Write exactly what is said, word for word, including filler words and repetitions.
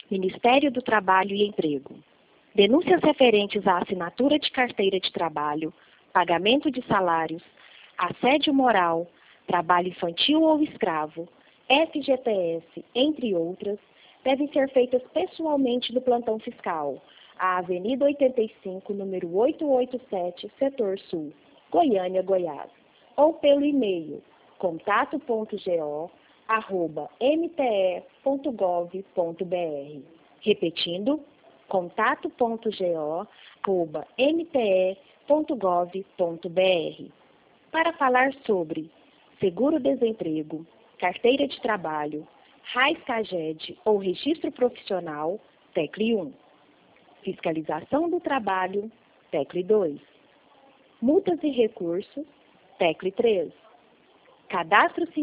Ministério do Trabalho e Emprego. Denúncias referentes à assinatura de carteira de trabalho, pagamento de salários, assédio moral, trabalho infantil ou escravo, F G T S, entre outras, devem ser feitas pessoalmente no plantão fiscal, à Avenida oitenta e cinco, número oitocentos e oitenta e sete, Setor Sul, Goiânia, Goiás, ou pelo e-mail contato ponto go arroba m t e ponto gov ponto br. Repetindo, contato ponto go arroba m t e ponto gov ponto br. Para falar sobre seguro-desemprego, carteira de trabalho, RAIS-CAGED ou registro profissional, tecle um. Fiscalização do trabalho, tecle dois. Multas e recursos, tecle três. Cadastro